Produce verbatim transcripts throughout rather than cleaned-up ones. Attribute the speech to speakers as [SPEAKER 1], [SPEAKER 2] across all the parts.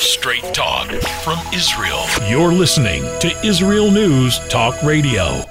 [SPEAKER 1] Straight talk from Israel. You're listening to Israel News Talk Radio.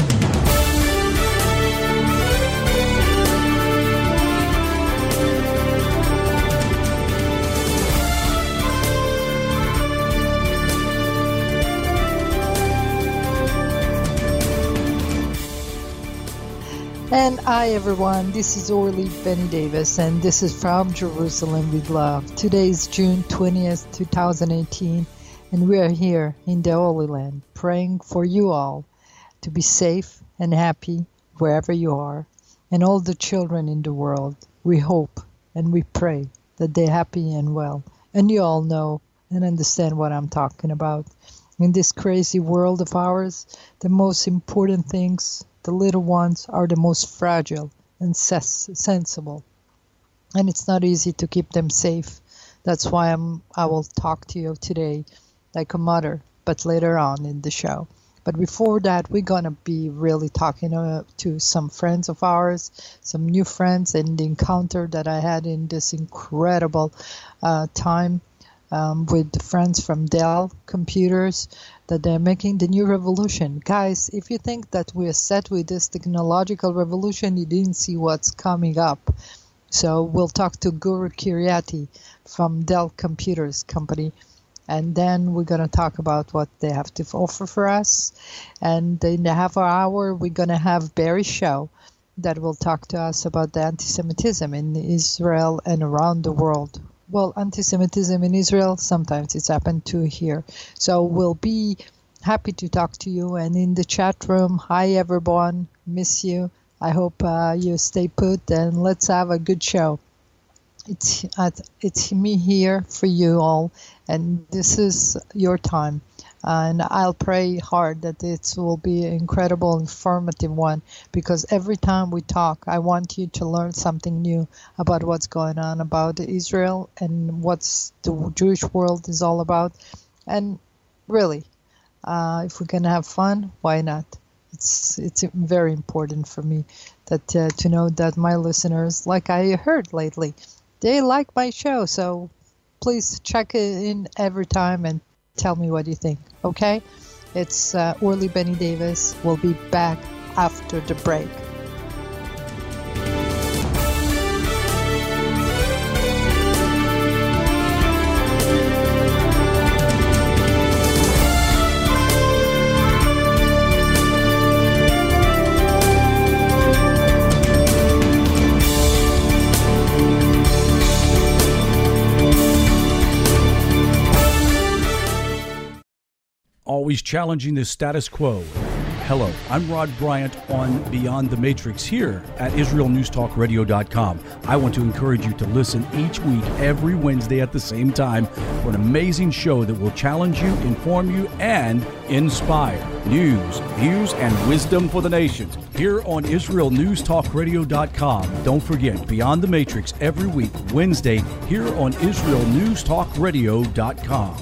[SPEAKER 2] And hi everyone, this is Orly Benny Davis, and this is from Jerusalem with Love. Today is June twentieth, twenty eighteen, and we are here in the Holy Land praying for you all to be safe and happy wherever you are, and all the children in the world. We hope and we pray that they're happy and well, and you all know and understand what I'm talking about. In this crazy world of ours, the most important things, the little ones, are the most fragile and ses- sensible. And it's not easy to keep them safe. That's why I'm, I will talk to you today like a mother, but later on in the show. But before that, we're going to be really talking uh, to some friends of ours, some new friends, and the encounter that I had in this incredible uh, time um, with the friends from Dell Computers, that they're making the new revolution. Guys, if you think that we're set with this technological revolution, you didn't see what's coming up. So we'll talk to Gur Kiryati from Dell Computers Company, and then we're going to talk about what they have to offer for us. And in the half hour, we're going to have Barry Show that will talk to us about the anti-Semitism in Israel and around the world. Well, anti-Semitism in Israel, sometimes it's happened to here. So we'll be happy to talk to you. And in the chat room, hi everyone, miss you. I hope uh, you stay put, and let's have a good show. It's uh, it's me here for you all, and this is your time. And I'll pray hard that it will be an incredible, informative one, because every time we talk, I want you to learn something new about what's going on about Israel and what's the Jewish world is all about. And really, uh, if we're going to have fun, why not? It's it's very important for me that uh, to know that my listeners, like I heard lately, they like my show. So please check it in every time and tell me what you think, okay? It's uh, Orly Benny Davis. We'll be back after the break.
[SPEAKER 3] Always challenging the status quo. Hello, I'm Rod Bryant on Beyond the Matrix here at Israel News Talk Radio dot com. I want to encourage you to listen each week, every Wednesday at the same time, for an amazing show that will challenge you, inform you, and inspire. News, views, and wisdom for the nations here on Israel News Talk Radio dot com. Don't forget, Beyond the Matrix every week, Wednesday, here on Israel News Talk Radio dot com.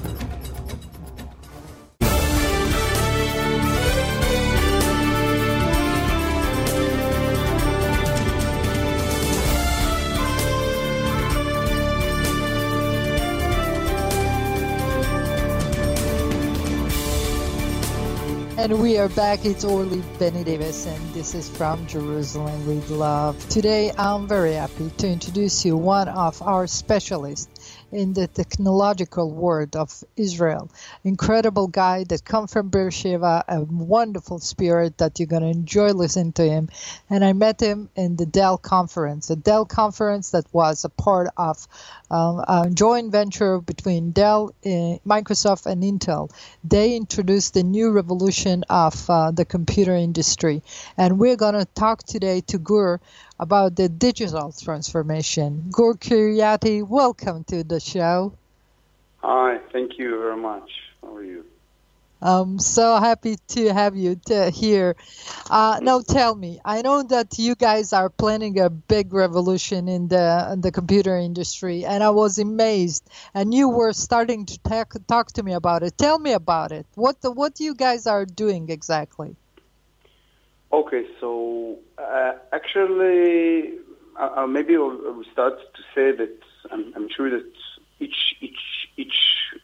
[SPEAKER 2] And we are back. It's Orly Benny Davis, and this is from Jerusalem with Love. Today, I'm very happy to introduce you one of our specialists in the technological world of Israel. Incredible guy that comes from Beersheba, a wonderful spirit that you're going to enjoy listening to him. And I met him in the Dell conference, a Dell conference that was a part of um, a joint venture between Dell, uh, Microsoft, and Intel. They introduced the new revolution of uh, the computer industry. And we're going to talk today to Gur about the digital transformation. Gur Kiryati, welcome to the show.
[SPEAKER 4] Hi, thank you very much. How are you?
[SPEAKER 2] I'm so happy to have you to here. Uh, now tell me, I know that you guys are planning a big revolution in the in the computer industry, and I was amazed. And you were starting to talk, talk to me about it. Tell me about it. What the, what you guys are doing exactly?
[SPEAKER 4] Okay, so uh, actually, uh, uh, maybe I'll, I'll start to say that I'm, I'm sure that each each each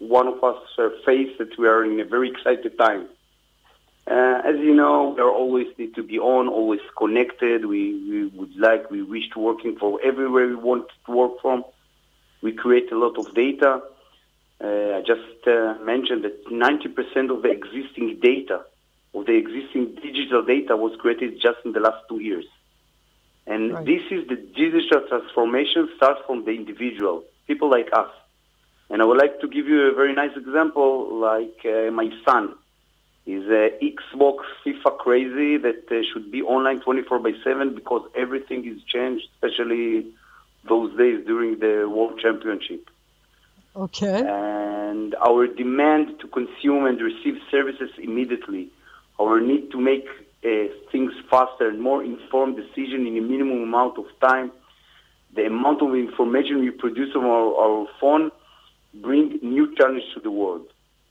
[SPEAKER 4] one of us uh, face that we are in a very excited time. Uh, as you know, we are always need to be on, always connected. We, we would like, we wish to working for everywhere we want to work from. We create a lot of data. Uh, I just uh, mentioned that ninety percent of the existing data, of the existing digital data was created just in the last two years. And right. This is the digital transformation starts from the individual, people like us. And I would like to give you a very nice example, like uh, my son. He's a Xbox FIFA crazy that uh, should be online twenty-four by seven because everything is changed, especially those days during the World Championship.
[SPEAKER 2] Okay.
[SPEAKER 4] And our demand to consume and receive services immediately, our need to make uh, things faster and more informed decision in a minimum amount of time, the amount of information we produce on our, our phone bring new challenges to the world.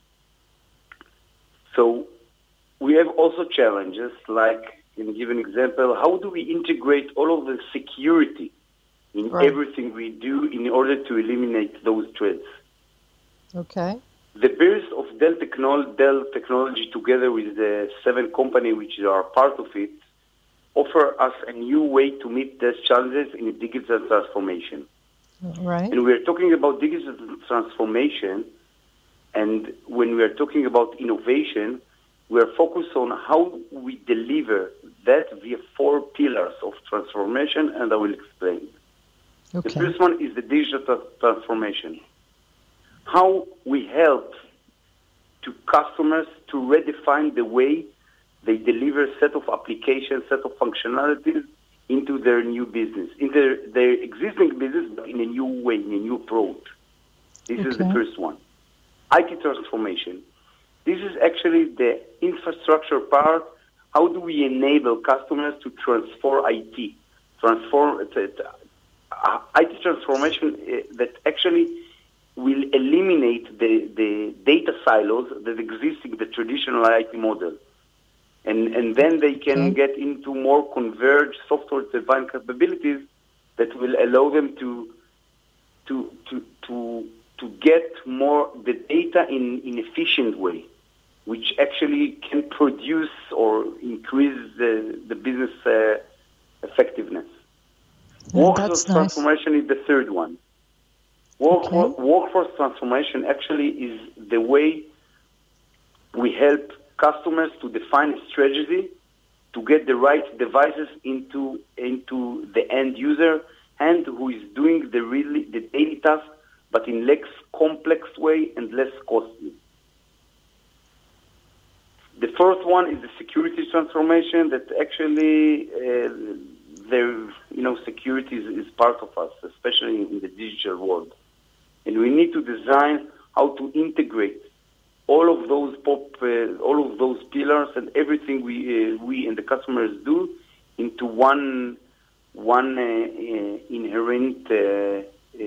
[SPEAKER 4] So we have also challenges, like, in a given example, how do we integrate all of the security in right. everything we do in order to eliminate those threats?
[SPEAKER 2] Okay.
[SPEAKER 4] The birth of Dell, Technol- Dell Technology together with the seven companies which are part of it offer us a new way to meet these challenges in a digital transformation.
[SPEAKER 2] Right.
[SPEAKER 4] And we are talking about digital transformation, and when we are talking about innovation, we are focused on how we deliver that via four pillars of transformation, and I will explain.
[SPEAKER 2] Okay.
[SPEAKER 4] The first one is the digital tra- transformation. How we help to customers to redefine the way they deliver a set of applications, set of functionalities into their new business, into their, their existing business, but in a new way, in a new approach. This okay. is the first one. I T transformation. This is actually the infrastructure part. How do we enable customers to transform I T? Transform uh, I T transformation uh, that actually will eliminate the, the data silos that exist in the traditional I T model. And, and then they can okay. get into more converged software-defined capabilities that will allow them to, to, to, to, to get more the data in an efficient way, which actually can produce or increase the, the business uh, effectiveness.
[SPEAKER 2] Yeah,
[SPEAKER 4] Workforce
[SPEAKER 2] nice.
[SPEAKER 4] transformation is the third one. Work,
[SPEAKER 2] okay.
[SPEAKER 4] Workforce transformation actually is the way we help customers to define a strategy to get the right devices into into the end user and who is doing the really the daily task, but in less complex way and less costly. The first one is the security transformation that actually uh, there you know security is, is part of us, especially in the digital world, and we need to design how to integrate all of those pop, uh, all of those pillars and everything we uh, we and the customers do into one one uh, uh, inherent uh, uh,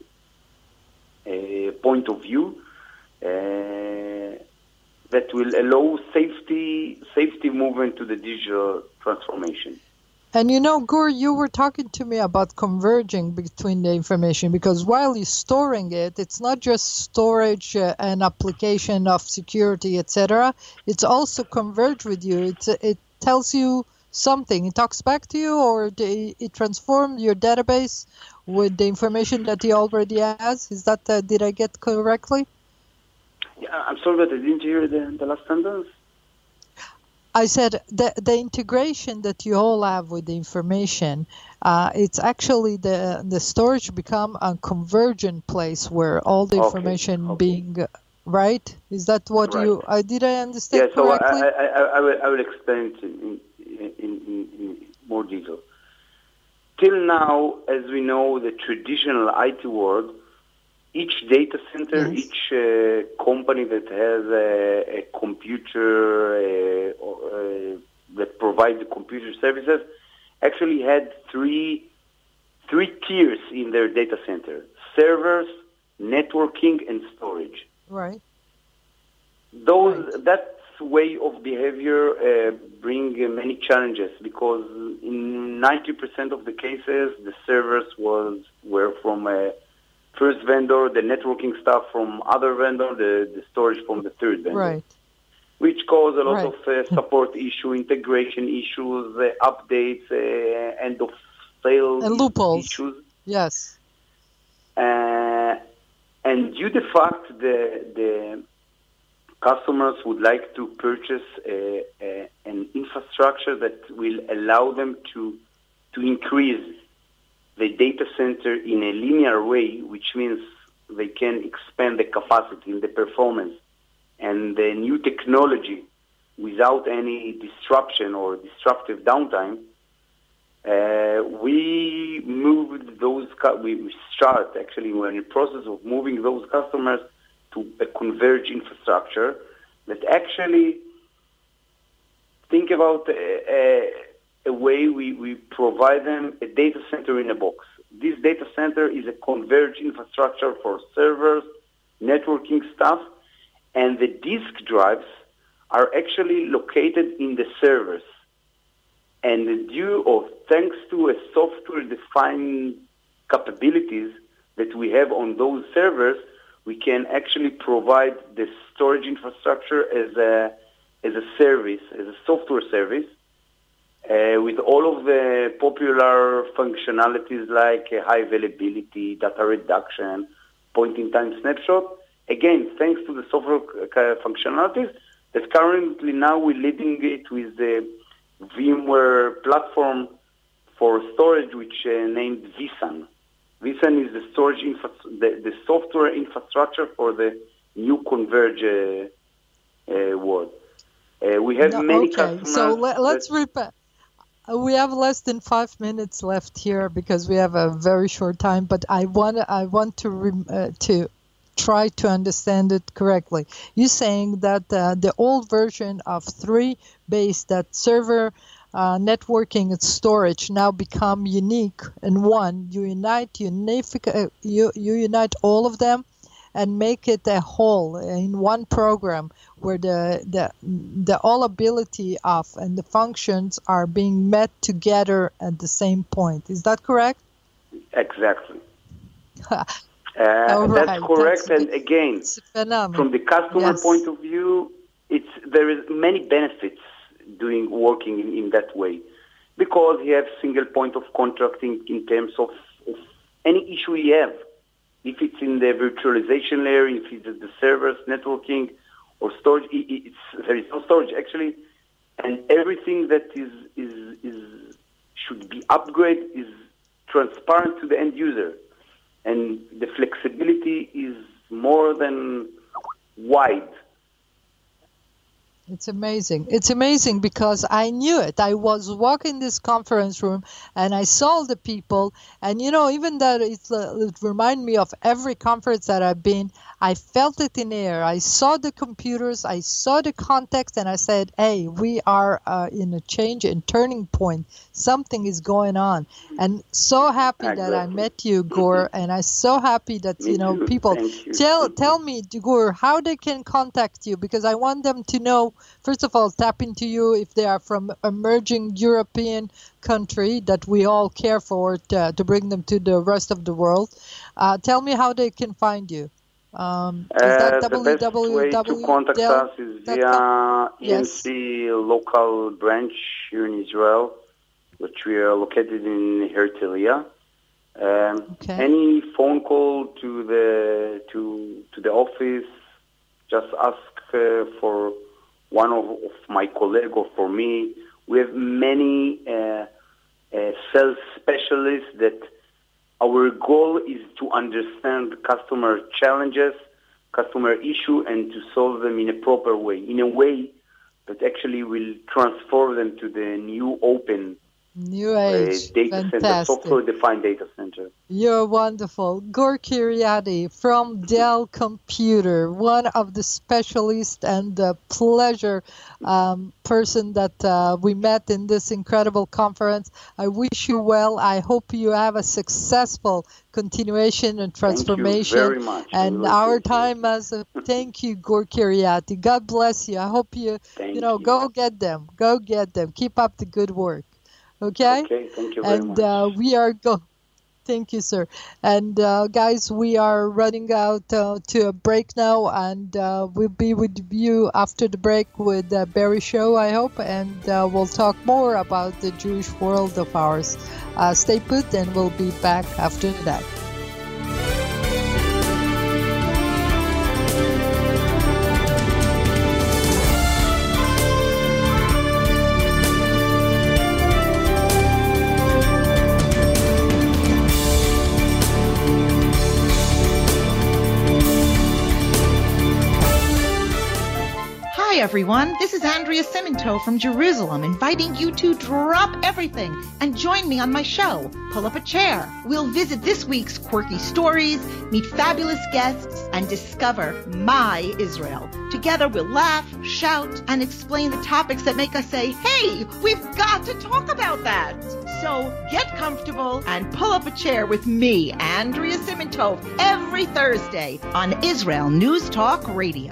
[SPEAKER 4] uh, point of view uh, that will allow safety safety movement to the digital transformation.
[SPEAKER 2] And you know, Gur, you were talking to me about converging between the information, because while you're storing it, it's not just storage uh, and application of security, et cetera. It's also converge with you. It's, it tells you something. It talks back to you, or the, it transforms your database with the information that he already has. Is that, uh, did I get correctly?
[SPEAKER 4] Yeah, I'm sorry, but I didn't hear the, the last sentence.
[SPEAKER 2] I said the the integration that you all have with the information, uh, it's actually the the storage become a convergent place where all the information
[SPEAKER 4] okay, okay.
[SPEAKER 2] being right. Is that what
[SPEAKER 4] right.
[SPEAKER 2] you? I did I understand
[SPEAKER 4] yeah,
[SPEAKER 2] correctly?
[SPEAKER 4] Yeah, so I, I, I, will, I will explain it in, in, in, in more detail. Till now, as we know, the traditional I T world, each data center, yes. each uh, company that has a, a computer uh, or, uh, that provides the computer services actually had three three tiers in their data center: servers, networking, and storage.
[SPEAKER 2] Right.
[SPEAKER 4] Those
[SPEAKER 2] right.
[SPEAKER 4] that way of behavior uh, bring uh, many challenges, because in ninety percent of the cases, the servers was were from a first vendor, the networking stuff from other vendor, the, the storage from the third vendor.
[SPEAKER 2] Right.
[SPEAKER 4] Which cause a lot
[SPEAKER 2] Right.
[SPEAKER 4] of uh, support issue, integration issues, uh, updates, uh, end of sale
[SPEAKER 2] And loopholes.
[SPEAKER 4] issues.
[SPEAKER 2] Yes.
[SPEAKER 4] Uh, and due to the fact the the customers would like to purchase a, a, an infrastructure that will allow them to to increase the data center in a linear way, which means they can expand the capacity and the performance and the new technology without any disruption or disruptive downtime. Uh, we moved those, cu- we we start actually, we're in the process of moving those customers to a converged infrastructure that actually think about a, a, a way we, we provide them a data center in a box. This data center is a converged infrastructure for servers, networking stuff, and the disk drives are actually located in the servers. And due or thanks to a software-defined capabilities that we have on those servers, we can actually provide the storage infrastructure as a as a service, as a software service, uh, with all of the popular functionalities like uh, high availability, data reduction, point-in-time snapshot. Again, thanks to the software uh, functionalities that currently now we're leading it with the VMware platform for storage, which uh, named vSAN. vSAN is the storage infra- the, the software infrastructure for the new converge uh, uh, world. Uh, we have
[SPEAKER 2] No,
[SPEAKER 4] many
[SPEAKER 2] okay,
[SPEAKER 4] customers.
[SPEAKER 2] so let, let's
[SPEAKER 4] that-
[SPEAKER 2] repeat. We have less than five minutes left here because we have a very short time. But I want I want to rem- uh, to try to understand it correctly. You're saying that uh, the old version of three base, that server, uh, networking, and storage now become unique in one. You unite, unific- uh, you you unite all of them, and make it a whole in one program where the the the all ability of and the functions are being met together at the same point. Is that correct?
[SPEAKER 4] Exactly.
[SPEAKER 2] All
[SPEAKER 4] Uh,
[SPEAKER 2] right,
[SPEAKER 4] that's correct.
[SPEAKER 2] that's-
[SPEAKER 4] and again,
[SPEAKER 2] It's phenomenal.
[SPEAKER 4] from the customer
[SPEAKER 2] Yes.
[SPEAKER 4] point of view, it's there is many benefits doing working in, in that way, because you have single point of contracting in terms of, of any issue you have. If it's in the virtualization layer, if it's at the servers, networking, or storage, it, it's there is no storage actually, and everything that is is is should be upgraded is transparent to the end user. And the flexibility is more than wide.
[SPEAKER 2] It's amazing. It's amazing because I knew it. I was walking this conference room and I saw the people. And, you know, even that it's, uh, it reminded me of every conference that I've been. I felt it in the air. I saw the computers. I saw the context. And I said, hey, we are uh, in a change and turning point. Something is going on. And so happy that I
[SPEAKER 4] Exactly.
[SPEAKER 2] met you, Gore. And I'm so happy that,
[SPEAKER 4] Me
[SPEAKER 2] you know,
[SPEAKER 4] too.
[SPEAKER 2] people
[SPEAKER 4] Thank you.
[SPEAKER 2] tell tell me, Gore, how they can contact you, because I want them to know, first of all, tap into you if they are from emerging European country that we all care for to, to bring them to the rest of the world. Uh, tell me how they can find you. Um, is that
[SPEAKER 4] Uh, the best way to contact us is via E M C
[SPEAKER 2] Yes.
[SPEAKER 4] local branch here in Israel, which we are located in Herzliya. Um,
[SPEAKER 2] Okay.
[SPEAKER 4] Any phone call to the to to the office, just ask uh, for one of, of my colleagues or for me. We have many uh, uh, sales specialists that our goal is to understand customer challenges, customer issue, and to solve them in a proper way, in a way that actually will transform them to the new open
[SPEAKER 2] New
[SPEAKER 4] uh,
[SPEAKER 2] age.
[SPEAKER 4] data center,
[SPEAKER 2] Fantastic.
[SPEAKER 4] software-defined data center.
[SPEAKER 2] You're wonderful. Gore Kiryati from Dell Computer, one of the specialists and the pleasure um, person that uh, we met in this incredible conference. I wish you well. I hope you have a successful continuation and transformation.
[SPEAKER 4] Thank you very much. I
[SPEAKER 2] And
[SPEAKER 4] really
[SPEAKER 2] our
[SPEAKER 4] appreciate it.
[SPEAKER 2] time as a thank you, Gore Kiryati. God bless you. I hope you,
[SPEAKER 4] Thank
[SPEAKER 2] you know,
[SPEAKER 4] you.
[SPEAKER 2] go get them. Go get them. Keep up the good work. Okay?
[SPEAKER 4] Okay, thank you very
[SPEAKER 2] And
[SPEAKER 4] much.
[SPEAKER 2] uh, we are go. Thank you, sir. And uh, guys, we are running out uh, to a break now, and uh, we'll be with you after the break with uh, Barry Show, I hope, and uh, we'll talk more about the Jewish world of ours. Uh, stay put, and we'll be back after that.
[SPEAKER 5] Hi everyone, this is Andrea Simento from Jerusalem, inviting you to drop everything and join me on my show, Pull Up a Chair. We'll visit this week's quirky stories, meet fabulous guests, and discover my Israel. Together we'll laugh, shout, and explain the topics that make us say, hey, we've got to talk about that. So get comfortable and pull up a chair with me, Andrea Simento, every Thursday on Israel News Talk Radio.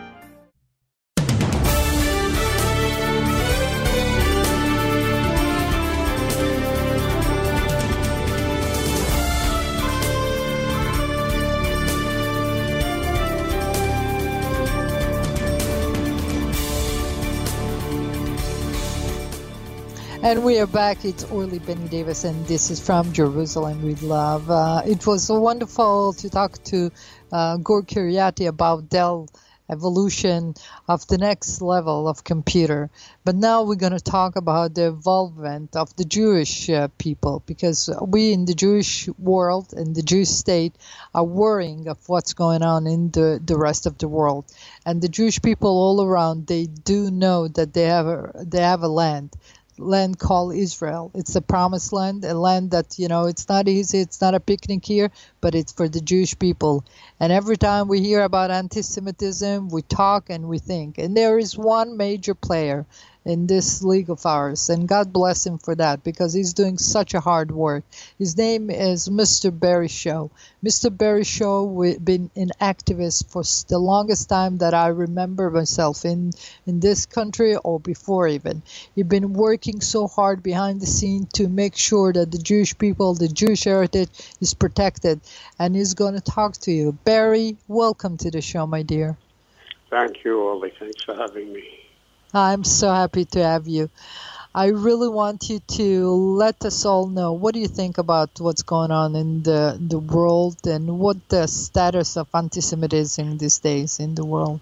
[SPEAKER 2] And we are back. It's Orly Benny Davis, and this is from Jerusalem with Love. Uh, it was wonderful to talk to uh, Gur Kiryati about Dell evolution of the next level of computer. But now we're going to talk about the involvement of the Jewish uh, people, because we in the Jewish world and the Jewish state are worrying of what's going on in the, the rest of the world. And the Jewish people all around, they do know that they have a, they have a land. land called Israel. It's the promised land, a land that, you know, it's not easy, it's not a picnic here, but it's for the Jewish people. And every time we hear about anti-Semitism, we talk and we think. And there is one major player in this league of ours, and God bless him for that, because he's doing such a hard work. His name is Mister Barry Shaw. Mister Barry Shaw, we've been an activist for the longest time that I remember myself in, in this country, or before even. He's been working so hard behind the scene to make sure that the Jewish people, the Jewish heritage is protected, and he's going to talk to you. Barry, welcome to the show, my dear.
[SPEAKER 6] Thank you, Orly. Thanks for having me.
[SPEAKER 2] I'm so happy to have you. I really want you to let us all know, what do you think about what's going on in the, the world, and what the status of anti-Semitism these days in the world?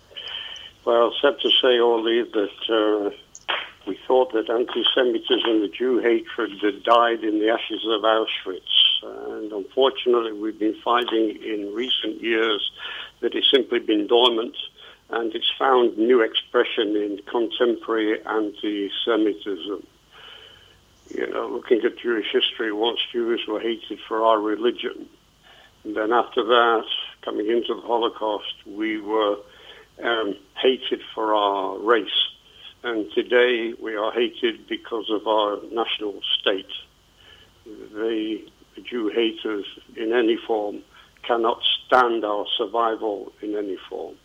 [SPEAKER 6] Well, it's sad to say, Orly, that uh, we thought that anti-Semitism, the Jew hatred, had died in the ashes of Auschwitz. And unfortunately, we've been finding in recent years that it's simply been dormant, and it's found new expression in contemporary anti-Semitism. You know, looking at Jewish history, once Jews were hated for our religion. And then after that, coming into the Holocaust, we were um, hated for our race. And today we are hated because of our national state. The, the Jew haters in any form cannot stand our survival in any form.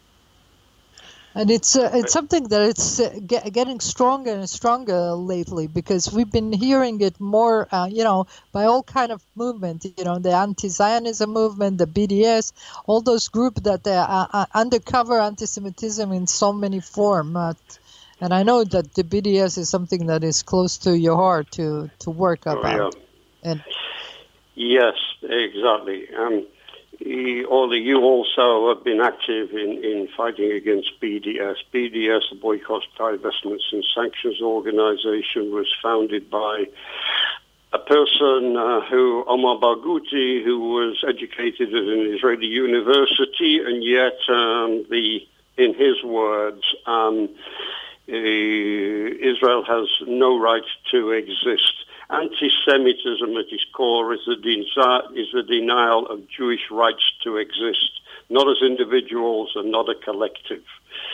[SPEAKER 2] And it's uh, it's something that it's uh, get, getting stronger and stronger lately, because we've been hearing it more, uh, you know, by all kind of movement, you know, the anti-Zionism movement, the B D S, all those groups that they are uh, undercover anti-Semitism in so many forms. Uh, and I know that the B D S is something that is close to your heart to, to work about.
[SPEAKER 6] Oh,
[SPEAKER 2] yeah. And
[SPEAKER 6] yes, exactly. Um, Orly, you also have been active in, in fighting against B D S. B D S, the Boycott, Divestments and Sanctions Organization, was founded by a person uh, who, Omar Barghouti, who was educated at an Israeli university, and yet, um, the, in his words, um, uh, Israel has no right to exist. Anti-Semitism at its core is the, de- is the denial of Jewish rights to exist, not as individuals and not a collective.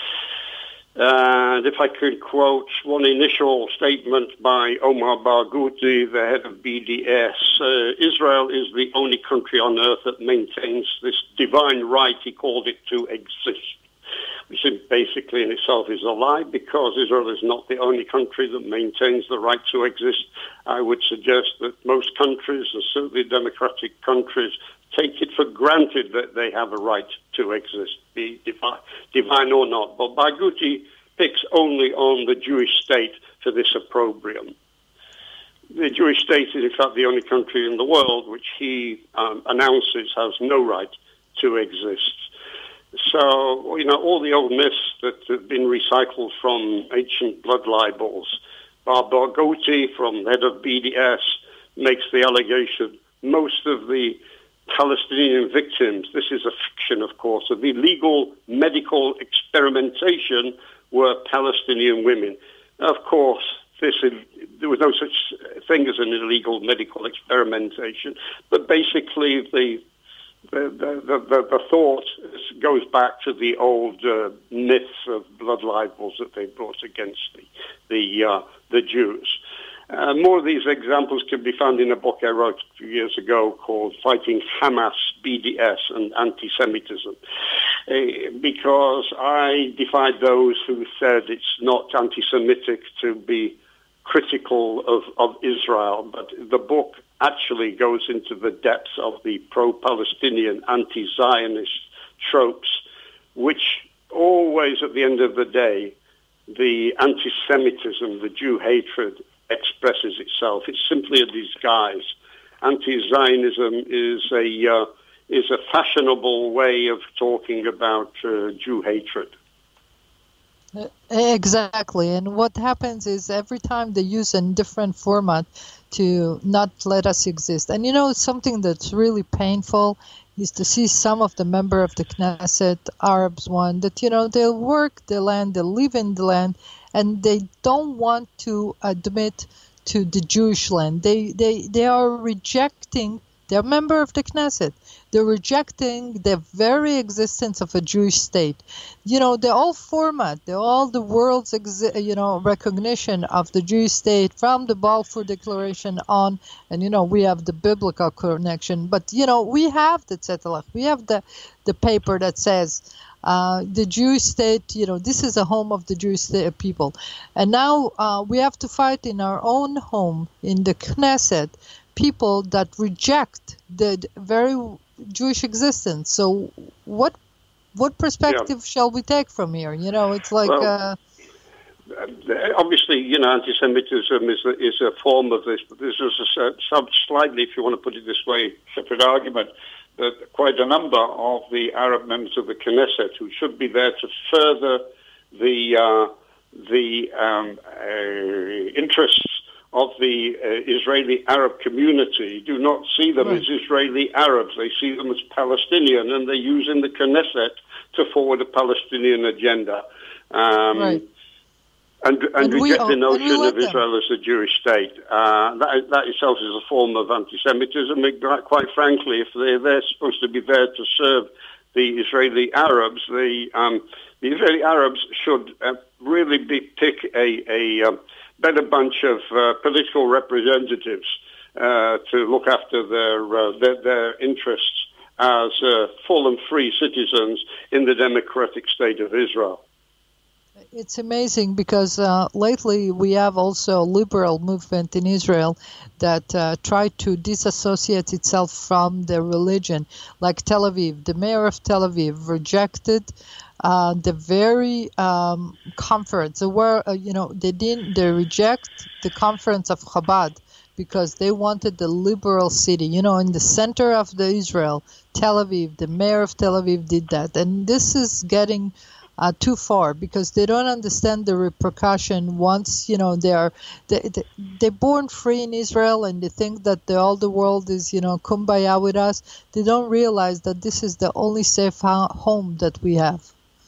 [SPEAKER 6] And if I could quote one initial statement by Omar Barghouti, the head of B D S, uh, Israel is the only country on earth that maintains this divine right, he called it, to exist. which is basically in itself is a lie, because Israel is not the only country that maintains the right to exist. I would suggest that most countries, and certainly democratic countries, take it for granted that they have a right to exist, be divine, divine or not. But Barghouti picks only on the Jewish state for this opprobrium. The Jewish state is, in fact, the only country in the world which he um, announces has no right to exist. So, you know, all the old myths that have been recycled from ancient blood libels. Barghouti, from the head of B D S, makes the allegation most of the Palestinian victims, this is a fiction, of course, of illegal medical experimentation were Palestinian women. Of course, this is, there was no such thing as an illegal medical experimentation, but basically the the the, the, the thought goes back to the old uh, myths of blood libels that they brought against the the uh, the Jews. Uh, more of these examples can be found in a book I wrote a few years ago called Fighting Hamas, B D S, and Anti-Semitism, uh, because I defied those who said it's not anti-Semitic to be critical of, of Israel, but the book actually goes into the depths of the pro-Palestinian, anti-Zionist tropes, which always, at the end of the day, the anti-Semitism, the Jew hatred, expresses itself. It's simply a disguise. Anti-Zionism is a uh, is a fashionable way of talking about uh, Jew hatred.
[SPEAKER 2] Exactly. And what happens is every time they use a different format to not let us exist. And you know, something that's really painful is to see some of the member of the Knesset, Arabs one, that, you know, they'll work the land, they'll live in the land, and they don't want to admit to the Jewish land. They they they are rejecting, they're a member of the Knesset, they're rejecting the very existence of a Jewish state. You know, the whole format, the all the world's, exi- you know, recognition of the Jewish state from the Balfour Declaration on, and, you know, we have the biblical connection, but, you know, we have the Tzedek, we have the, the paper that says, Uh, the Jewish state, you know, this is a home of the Jewish state people. And now uh, we have to fight in our own home, in the Knesset, people that reject the very Jewish existence. So what what perspective yeah. shall we take from here? You know, it's like...
[SPEAKER 6] Well, uh, obviously, you know, anti-Semitism is a, is a form of this, but this is a, a slightly, if you want to put it this way, separate argument. That quite a number of the Arab members of the Knesset, who should be there to further the uh, the um, uh, interests of the uh, Israeli Arab community, do not see them right. as Israeli Arabs. They see them as Palestinian, and they use in the Knesset to forward a Palestinian agenda. Um,
[SPEAKER 2] right.
[SPEAKER 6] And, and, and reject
[SPEAKER 2] we,
[SPEAKER 6] the notion of Israel
[SPEAKER 2] them.
[SPEAKER 6] as a Jewish state. Uh, that, that itself is a form of anti-Semitism. Quite frankly, if they're, they're supposed to be there to serve the Israeli Arabs, the, um, the Israeli Arabs should uh, really be, pick a, a um, better bunch of uh, political representatives uh, to look after their, uh, their, their interests as uh, full and free citizens in the democratic state of Israel.
[SPEAKER 2] It's amazing because uh, lately we have also a liberal movement in Israel that uh, tried to disassociate itself from the religion. Like Tel Aviv, the mayor of Tel Aviv rejected uh, the very um, conference. Where uh, you know they didn't, they reject the conference of Chabad because they wanted the liberal city. You know, in the center of the Israel, Tel Aviv, the mayor of Tel Aviv did that, and this is getting Uh, too far because they don't understand the repercussion once, you know, they are they, they, they're born free in Israel and they think that the, all the world is, you know, kumbaya with us. They don't realize that this is the only safe ho- home that we have.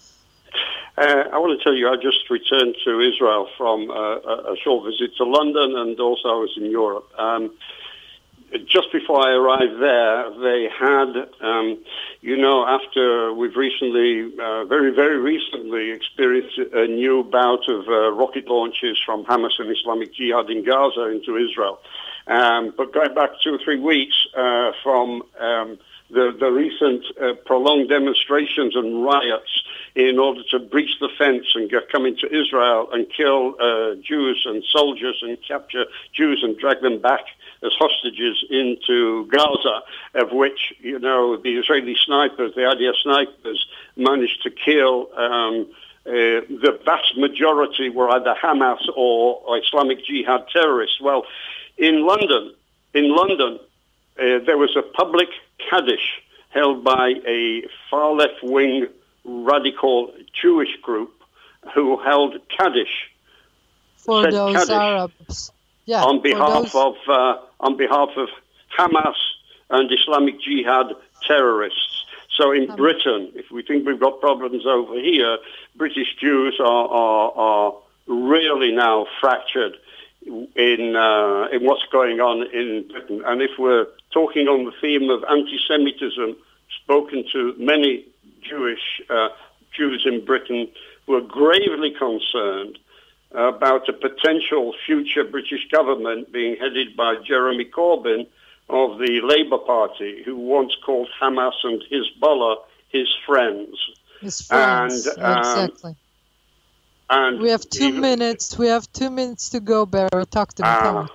[SPEAKER 6] Uh, I want to tell you, I just returned to Israel from uh, a, a short visit to London, and also I was in Europe. Um, Just before I arrived there, they had, um, you know, after we've recently, uh, very, very recently experienced a new bout of uh, rocket launches from Hamas and Islamic Jihad in Gaza into Israel. Um, but going back two or three weeks uh, from um, the, the recent uh, prolonged demonstrations and riots in order to breach the fence and get, come into Israel and kill uh, Jews and soldiers and capture Jews and drag them back as hostages into Gaza, of which, you know, the Israeli snipers, the I D F snipers, managed to kill um, uh, the vast majority were either Hamas or, or Islamic Jihad terrorists. Well, in London, in London, uh, there was a public Kaddish held by a far left-wing radical Jewish group who held Kaddish
[SPEAKER 2] for
[SPEAKER 6] said
[SPEAKER 2] those
[SPEAKER 6] Kaddish
[SPEAKER 2] Arabs, yeah,
[SPEAKER 6] on behalf
[SPEAKER 2] those...
[SPEAKER 6] of uh, on behalf of Hamas and Islamic Jihad terrorists. So in um, Britain, if we think we've got problems over here, British Jews are are, are really now fractured in uh, in what's going on in Britain. And if we're talking on the theme of anti-Semitism, spoken to many Jewish uh, Jews in Britain who are gravely concerned about a potential future British government being headed by Jeremy Corbyn of the Labour Party, who once called Hamas and Hezbollah his friends.
[SPEAKER 2] His friends,
[SPEAKER 6] and, um,
[SPEAKER 2] exactly.
[SPEAKER 6] And
[SPEAKER 2] we have two
[SPEAKER 6] he,
[SPEAKER 2] minutes. We have two minutes to go, Barry. Talk to me.
[SPEAKER 6] Ah,
[SPEAKER 2] Come on.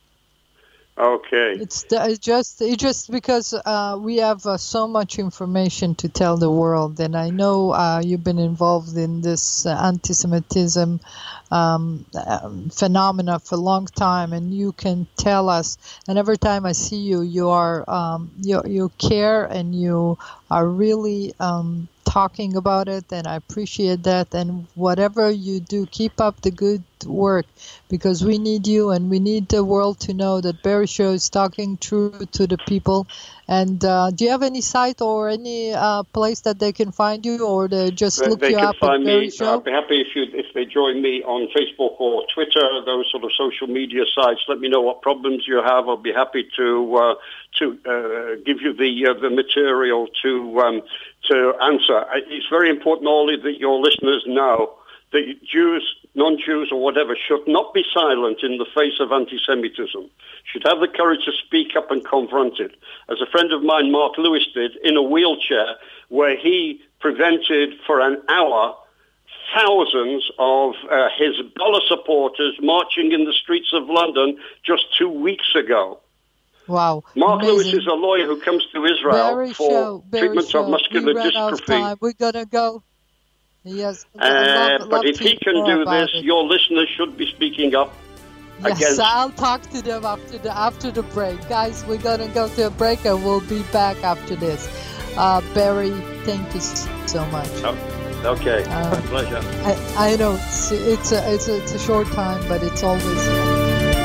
[SPEAKER 6] Okay.
[SPEAKER 2] It's, it's just it's just because uh, we have uh, so much information to tell the world, and I know uh, you've been involved in this uh, anti-Semitism um, um, phenomena for a long time, and you can tell us. And every time I see you, you are um, you you care, and you are really um, talking about it, and I appreciate that. And whatever you do, keep up the good work, because we need you, and we need the world to know that Barry Show is talking true to the people. And uh, do you have any site or any uh, place that they can find you, or they just
[SPEAKER 6] they,
[SPEAKER 2] look
[SPEAKER 6] they
[SPEAKER 2] you
[SPEAKER 6] can
[SPEAKER 2] up
[SPEAKER 6] find
[SPEAKER 2] at Barry
[SPEAKER 6] me.
[SPEAKER 2] Show?
[SPEAKER 6] I'd be happy if you if they join me on Facebook or Twitter, those sort of social media sites. Let me know what problems you have. I'll be happy to uh, to uh, give you the uh, the material to um, to answer. It's very important, Orly, that your listeners know that Jews, non-Jews or whatever, should not be silent in the face of anti-Semitism, should have the courage to speak up and confront it. As a friend of mine, Mark Lewis, did in a wheelchair, where he prevented for an hour thousands of uh, Hezbollah supporters marching in the streets of London just two weeks ago.
[SPEAKER 2] Wow.
[SPEAKER 6] Mark
[SPEAKER 2] Amazing.
[SPEAKER 6] Lewis is a lawyer who comes to Israel
[SPEAKER 2] Barry
[SPEAKER 6] for
[SPEAKER 2] show,
[SPEAKER 6] treatment
[SPEAKER 2] show.
[SPEAKER 6] of muscular
[SPEAKER 2] we
[SPEAKER 6] dystrophy.
[SPEAKER 2] We're going to go. Yes.
[SPEAKER 6] Uh,
[SPEAKER 2] love,
[SPEAKER 6] but
[SPEAKER 2] love
[SPEAKER 6] if he can do this, it. your listeners should be speaking up.
[SPEAKER 2] Yes,
[SPEAKER 6] against...
[SPEAKER 2] I'll talk to them after the after the break. Guys, we're going to go to a break, and we'll be back after this. Uh, Barry, thank you so much.
[SPEAKER 6] Oh, okay,
[SPEAKER 2] um,
[SPEAKER 6] my pleasure.
[SPEAKER 2] I, I know it's it's a, it's, a, it's a short time, but it's always...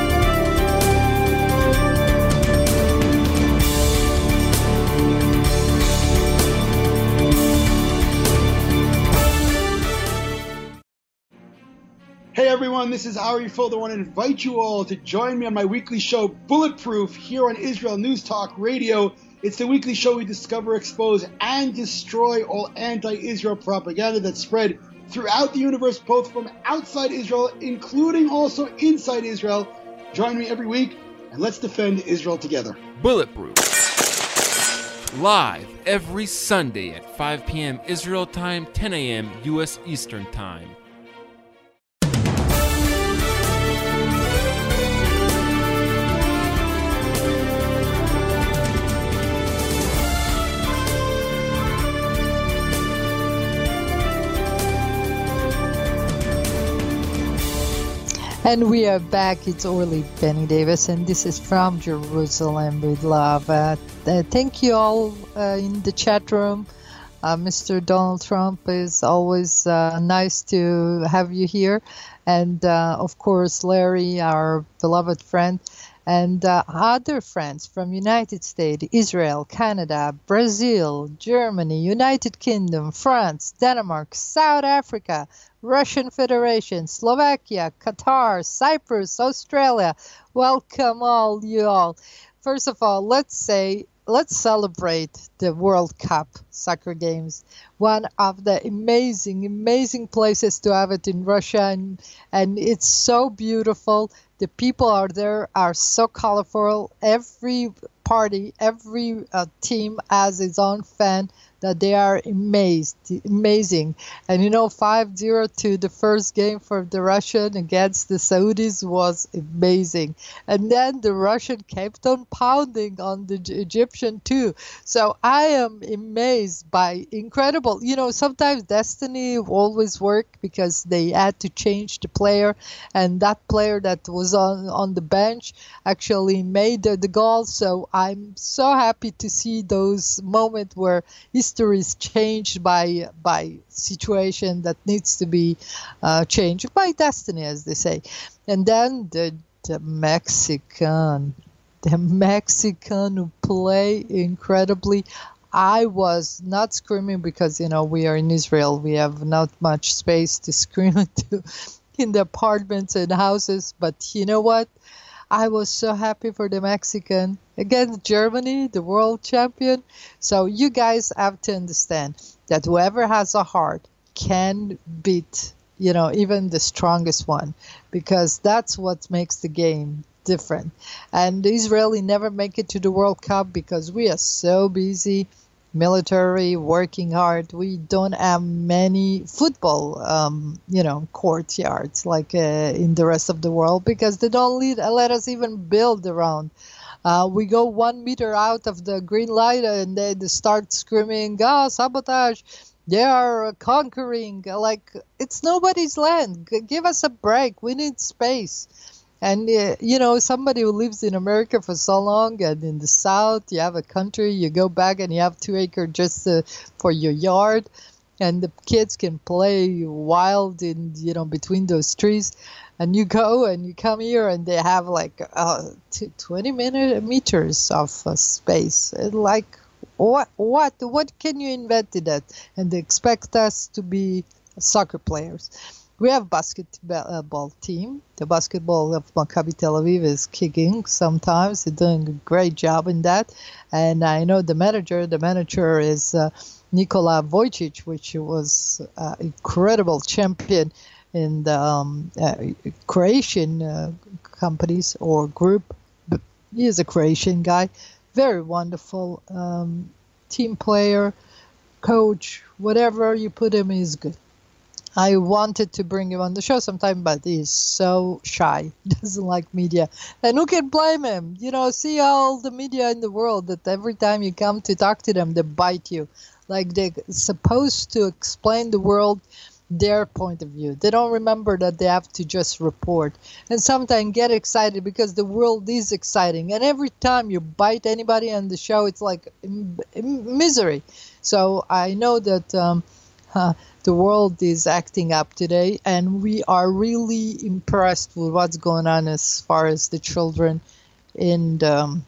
[SPEAKER 7] Hey everyone, this is Ari Folder. I want to invite you all to join me on my weekly show, Bulletproof, here on Israel News Talk Radio. It's the weekly show we discover, expose, and destroy all anti-Israel propaganda that's spread throughout the universe, both from outside Israel, including also inside Israel. Join me every week, and let's defend Israel together.
[SPEAKER 8] Bulletproof. Live every Sunday at five p.m. Israel time, ten a.m. U S Eastern Time.
[SPEAKER 2] And we are back. It's Orly Benny Davis, and this is From Jerusalem with Love. Uh, uh, thank you all uh, in the chat room. Uh, Mister Donald Trump is always uh, nice to have you here. And, uh, of course, Larry, our beloved friend, and uh, other friends from United States, Israel, Canada, Brazil, Germany, United Kingdom, France, Denmark, South Africa, Russian Federation, Slovakia, Qatar, Cyprus, Australia. Welcome all you all. First of all, let's say, let's celebrate the World Cup soccer games. One of the amazing, amazing places to have it in Russia, and, and it's so beautiful. The people out there are so colorful. Every party, every uh, team has its own fan. that they are amazed, amazing. And you know, five zero to the first game for the Russian against the Saudis was amazing. And then the Russian kept on pounding on the Egyptian too. So I am amazed by incredible, you know, sometimes destiny always work because they had to change the player, and that player that was on, on the bench actually made the, the goal. So I'm so happy to see those moments where history is changed by by situation that needs to be uh, changed by destiny, as they say. And then the, the Mexican, the Mexican who play incredibly. I was not screaming because, you know, we are in Israel. We have not much space to scream into in the apartments and houses. But you know what? I was so happy for the Mexican against Germany, the world champion. So you guys have to understand that whoever has a heart can beat, you know, even the strongest one, because that's what makes the game different. And the Israeli never make it to the World Cup because we are so busy, military, working hard. We don't have many football, um, you know, courtyards like uh, in the rest of the world because they don't lead, let us even build around. Uh, we go one meter out of the green light and they, they start screaming, "Ah, sabotage! They are conquering!" Like, it's nobody's land. G- give us a break. We need space. And, uh, you know, somebody who lives in America for so long and in the South, you have a country, you go back and you have two acres just uh, for your yard. And the kids can play wild in, you know, between those trees. And you go and you come here and they have like uh, twenty minute meters of uh, space. And like, what, what, what can you invent in that? And they expect us to be soccer players. We have basketball team. The basketball of Maccabi Tel Aviv is kicking sometimes. They're doing a great job in that. And I know the manager. The manager is uh, Nikola Vujicic, which was uh, incredible champion in the um, uh, Croatian uh, companies or group. But he is a Croatian guy. Very wonderful um, team player, coach, whatever you put him, he's good. I wanted to bring him on the show sometime, but he's so shy. He doesn't like media. And who can blame him? You know, see all the media in the world that every time you come to talk to them, they bite you. Like they're supposed to explain the world their point of view. They don't remember that they have to just report. And sometimes get excited because the world is exciting. And every time you bite anybody on the show, it's like m- m- misery. So I know that... Um, uh, The world is acting up today, and we are really impressed with what's going on as far as the children in the um,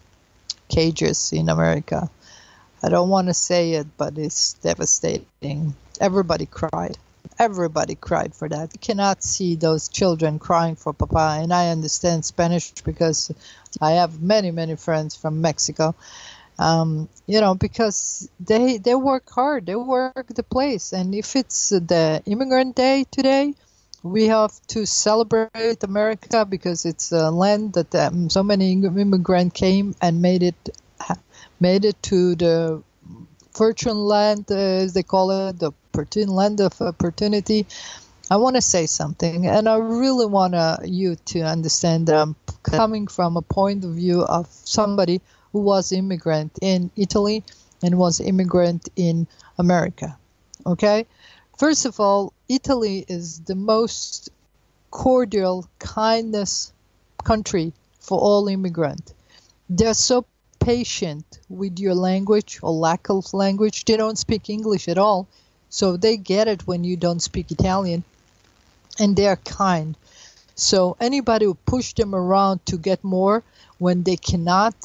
[SPEAKER 2] cages in America. I don't want to say it, but it's devastating. Everybody cried. Everybody cried for that. You cannot see those children crying for Papa, and I understand Spanish because I have many, many friends from Mexico. Um, you know, because they they work hard, they work the place. And if it's the immigrant day today, we have to celebrate America because it's a land that um, so many immigrants came and made it made it to the fortune land, uh, as they call it, the opportun land of opportunity. I want to say something, and I really want you to understand that I'm coming from a point of view of somebody who was immigrant in Italy and was immigrant in America, okay? First of all, Italy is the most cordial, kindness country for all immigrants. They're so patient with your language or lack of language. They don't speak English at all, so they get it when you don't speak Italian, and they're kind. So anybody who pushed them around to get more when they cannot,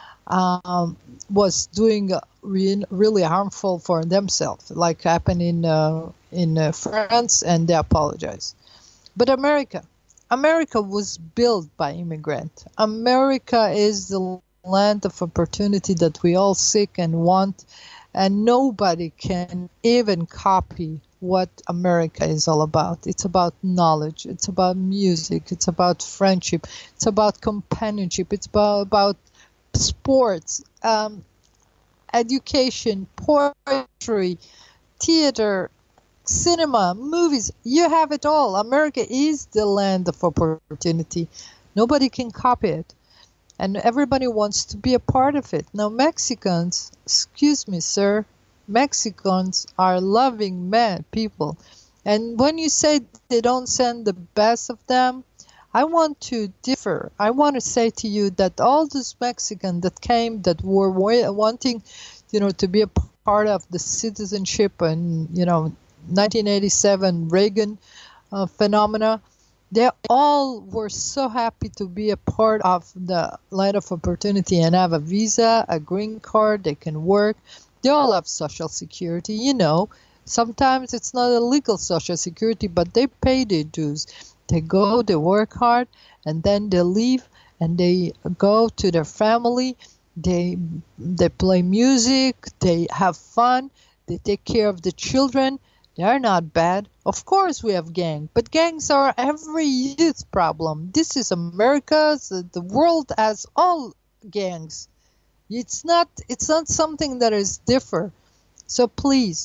[SPEAKER 2] Um, was doing re- really harmful for themselves, like happened in uh, in uh, France, and they apologize. But America, America was built by immigrants. America is the land of opportunity that we all seek and want, and nobody can even copy what America is all about. It's about knowledge. It's about music. It's about friendship. It's about companionship. It's about, about sports. Um, education, poetry, theater, cinema, movies. You have it all. America is the land of opportunity. Nobody can copy it. And everybody wants to be a part of it. Now, Mexicans, excuse me, sir, Mexicans are loving men, people. And when you say they don't send the best of them, I want to differ. I want to say to you that all those Mexicans that came, that were wanting, you know, to be a part of the citizenship and, you know, nineteen eighty-seven Reagan uh, phenomena, they all were so happy to be a part of the land of opportunity and have a visa, a green card, they can work. They all have Social Security, you know. Sometimes it's not a legal Social Security, but they pay their dues. They go, they work hard, and then they leave, and they go to their family. They they play music, they have fun, they take care of the children. They're not bad. Of course we have gangs, but gangs are every youth problem. This is America. The world has all gangs. It's not it's not something that is different. So please,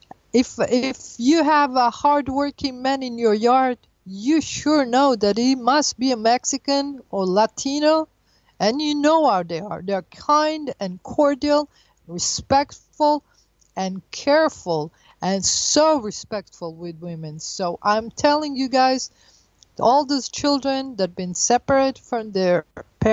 [SPEAKER 2] if if you have a hardworking man in your yard, you sure know that he must be a Mexican or Latino, and you know how they are. They're kind and cordial, respectful and careful, and so respectful with women. So I'm telling you guys, all those children that have been separated from their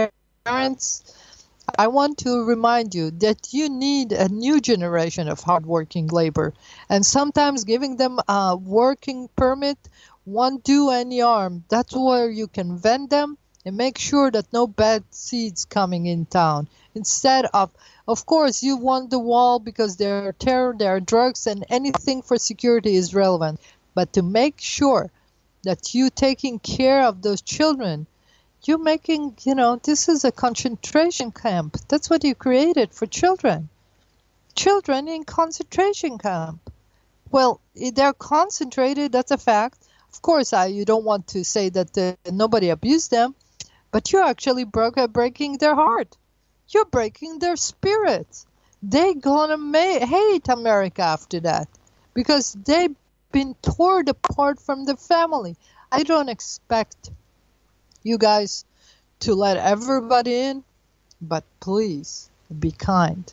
[SPEAKER 2] parents, I want to remind you that you need a new generation of hardworking labor. And sometimes giving them a working permit won't do any harm. That's where you can vend them and make sure that no bad seeds coming in town. Instead of, of course, you want the wall because there are terror, there are drugs, and anything for security is relevant. But to make sure that you taking care of those children, you're making, you know, this is a concentration camp. That's what you created for children. Children in concentration camp. Well, they're concentrated, that's a fact. Of course, I, you don't want to say that uh, nobody abused them, but you're actually broke, uh, breaking their heart. You're breaking their spirits. They're gonna ma- hate America after that because they've been torn apart from the family. I don't expect you guys to let everybody in, but please be kind.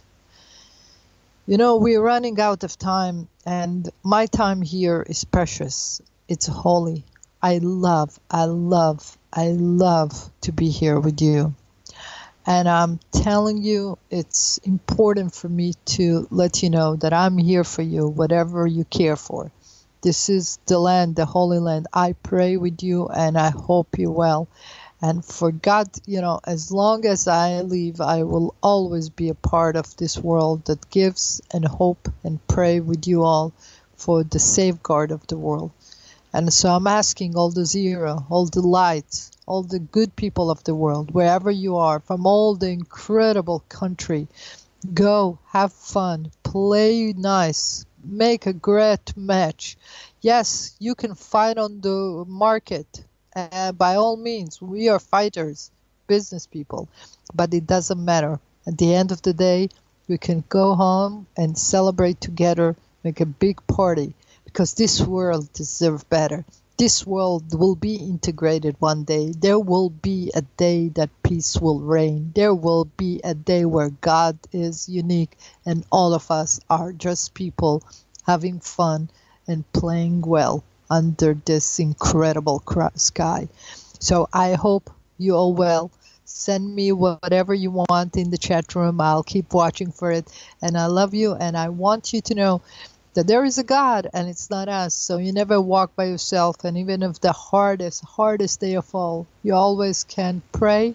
[SPEAKER 2] You know, we're running out of time, and my time here is precious. It's holy. I love, I love, I love to be here with you. And I'm telling you, it's important for me to let you know that I'm here for you, whatever you care for. This is the land, the Holy Land. I pray with you, and I hope you're well. And for God, you know, as long as I live, I will always be a part of this world that gives and hope and pray with you all for the safeguard of the world. And so I'm asking all the zero, all the lights, all the good people of the world, wherever you are, from all the incredible country, go, have fun, play nice, make a great match. Yes, you can fight on the market. Uh, by all means, we are fighters, business people, but it doesn't matter. At the end of the day, we can go home and celebrate together, make a big party, because this world deserves better. This world will be integrated one day. There will be a day that peace will reign. There will be a day where God is unique and all of us are just people having fun and playing well under this incredible sky. So I hope you all well. Send me whatever you want in the chat room. I'll keep watching for it. And I love you, and I want you to know that there is a God, and it's not us. So you never walk by yourself, and even if the hardest, hardest day of all, you always can pray,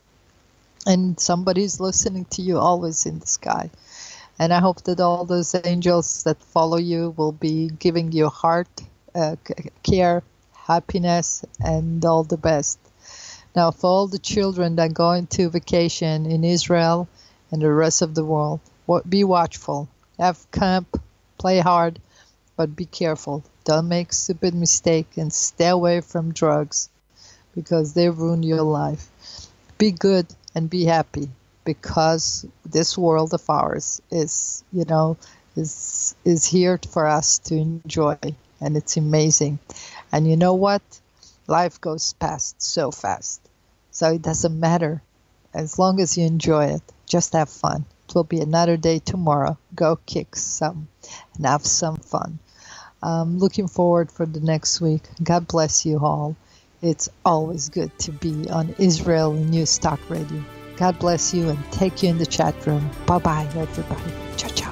[SPEAKER 2] and somebody's listening to you always in the sky. And I hope that all those angels that follow you will be giving you heart, uh, care, happiness, and all the best. Now, for all the children that go into vacation in Israel and the rest of the world, be watchful, have camp, play hard, but be careful. Don't make stupid mistake and stay away from drugs because they ruin your life. Be good and be happy. because this world of ours is, you know, is is here for us to enjoy, and it's amazing. And you know what? Life goes past so fast. So it doesn't matter. As long as you enjoy it, just have fun. It will be another day tomorrow. Go kick some and have some fun. Um, looking forward for the next week. God bless you all. It's always good to be on Israel News Talk Radio. God bless you and take you in the chat room. Bye-bye, everybody. Ciao, ciao.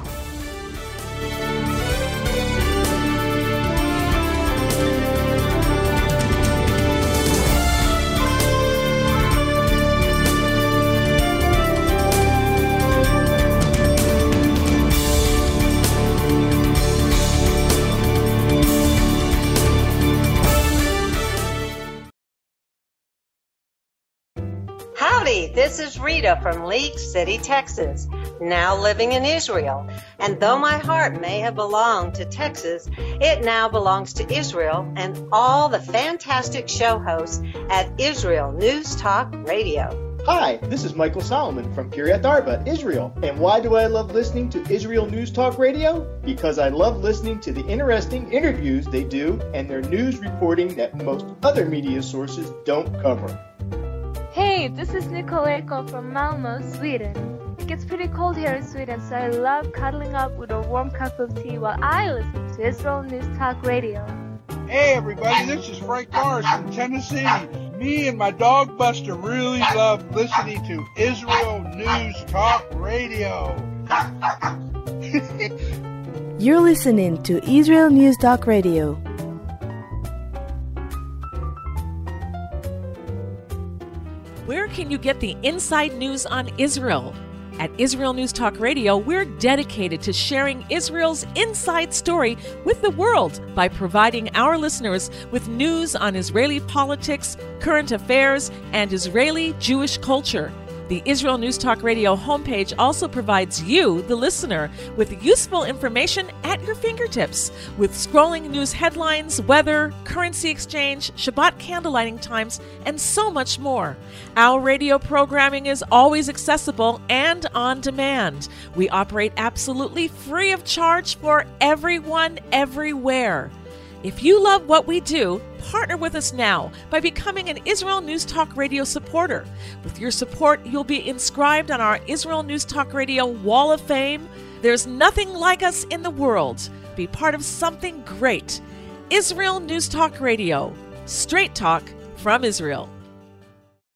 [SPEAKER 9] This is Rita from League City, Texas, now living in Israel. And though my heart may have belonged to Texas, it now belongs to Israel and all the fantastic show hosts at Israel News Talk Radio.
[SPEAKER 10] Hi, this is Michael Solomon from Kiryat Arba, Israel. And why do I love listening to Israel News Talk Radio? Because I love listening to the interesting interviews they do and their news reporting that most other media sources don't cover.
[SPEAKER 11] Hey, this is Nicoleko from Malmö, Sweden. It gets pretty cold here in Sweden, so I love cuddling up with a warm cup of tea while I listen to Israel News Talk Radio.
[SPEAKER 12] Hey everybody, this is Frank Morris from Tennessee. Me and my dog Buster really love listening to Israel News Talk Radio.
[SPEAKER 13] You're listening to Israel News Talk Radio.
[SPEAKER 14] Where can you get the inside news on Israel? At Israel News Talk Radio, we're dedicated to sharing Israel's inside story with the world by providing our listeners with news on Israeli politics, current affairs, and Israeli Jewish culture. The Israel News Talk Radio homepage also provides you, the listener, with useful information at your fingertips, with scrolling news headlines, weather, currency exchange, Shabbat candlelighting times, and so much more. Our radio programming is always accessible and on demand. We operate absolutely free of charge for everyone, everywhere. If you love what we do, partner with us now by becoming an Israel News Talk Radio supporter. With your support, you'll be inscribed on our Israel News Talk Radio Wall of Fame. There's nothing like us in the world. Be part of something great. Israel News Talk Radio. Straight talk from Israel.